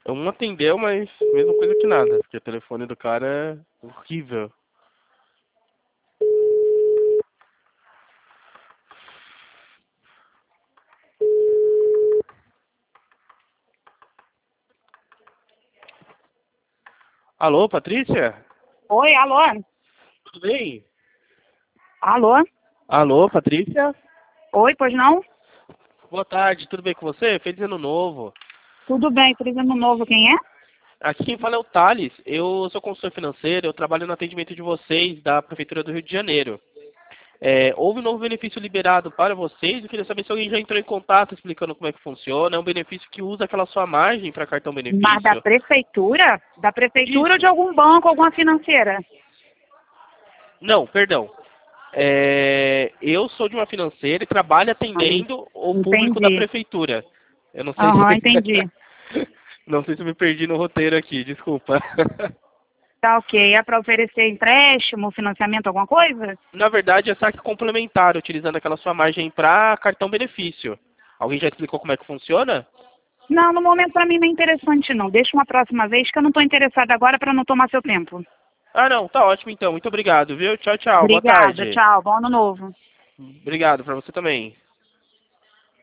Um atendeu, mas mesma coisa que nada, porque o telefone do cara é horrível. Alô, Patrícia? Oi, alô? Tudo bem? Alô? Alô, Patrícia? Oi, pois não? Boa tarde, tudo bem com você? Feliz ano novo. Tudo bem, feliz ano novo, quem é? Aqui quem fala é o Thales. Eu sou consultor financeiro, eu trabalho no atendimento de vocês da Prefeitura do Rio de Janeiro. Houve um novo benefício liberado para vocês. Eu queria saber se alguém já entrou em contato explicando como é que funciona. É um benefício que usa aquela sua margem para cartão Mas da benefício? prefeitura? Da prefeitura ou de Isso. algum banco, alguma financeira? Não, perdão. Eu sou de uma financeira e trabalho Aí, atendendo o público da entendi. prefeitura. Eu não sei se Aham, entendi. não sei se eu me perdi no roteiro aqui, desculpa. Tá ok. É para oferecer empréstimo, financiamento, alguma coisa? Na verdade, é saque complementar, utilizando aquela sua margem para cartão benefício. Alguém já explicou como é que funciona? Não, no momento para mim não é interessante não. Deixa uma próxima vez que eu não estou interessada agora para não tomar seu tempo. Ah, não, tá ótimo então. Muito obrigado, viu? Tchau, tchau. Boa Obrigada, tarde. tchau, bom ano novo. Obrigado para você também.